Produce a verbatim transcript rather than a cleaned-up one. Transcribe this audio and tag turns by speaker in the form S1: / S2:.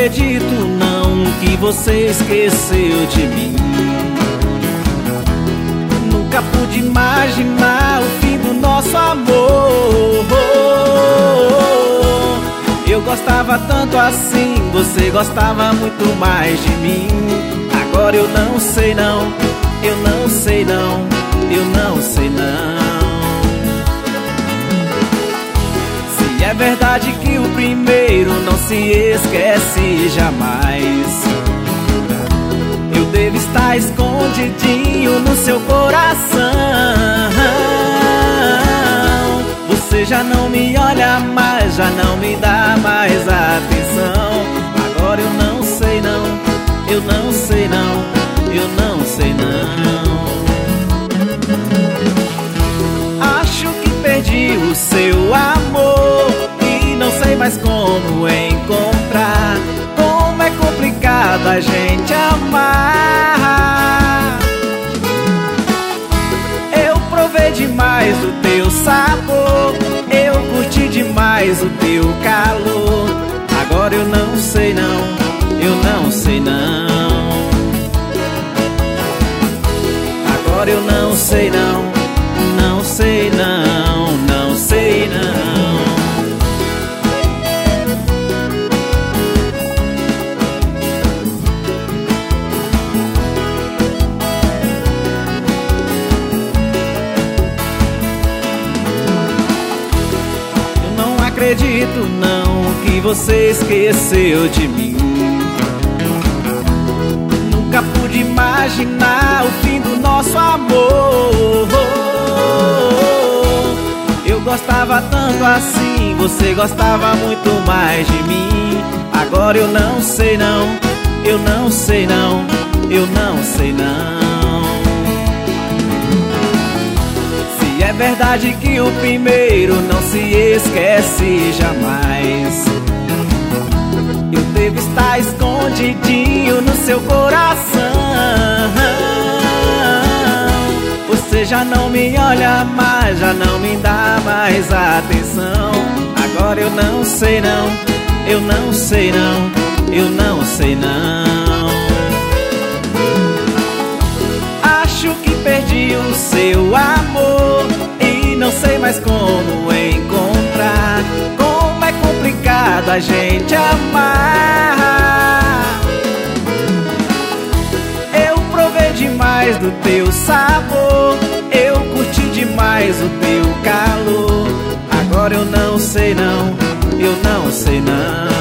S1: acredito não que você esqueceu de mim. Nunca pude imaginar o fim do nosso amor. Eu gostava tanto assim, você gostava muito mais de mim. Agora eu não sei não, eu não sei não, eu não sei não. Se é verdade que o primeiro não se esquece jamais, eu devo estar escondidinho no seu coração. Você já não me olha mais, já não me dá mais atenção. Agora eu não sei não, eu não sei não, eu não sei não. Acho que perdi o seu amor e não sei mais como encontrar. Como é complicado a gente amar. Eu provei demais do teu sabor, eu curti demais o teu calor. Agora eu não sei não, eu não sei não. Agora eu não sei não, não sei não, não sei não. Eu não acredito não que você esqueceu de mim. Nunca pude imaginar o fim do nosso amor. Eu gostava tanto assim, você gostava muito mais de mim. Agora eu não sei não, eu não sei não, eu não sei não. Se é verdade que o primeiro não se esquece jamais, eu devo estar escondidinho no seu coração. Você já não me olha mais, já não me dá mais atenção. Agora eu não sei não, eu não sei não, eu não sei não. Acho que perdi o seu amor e não sei mais como encontrar. Como é complicado a gente amar. Eu provei demais do teu sabor, eu curti demais o teu calor. Agora eu não sei não, eu não sei não.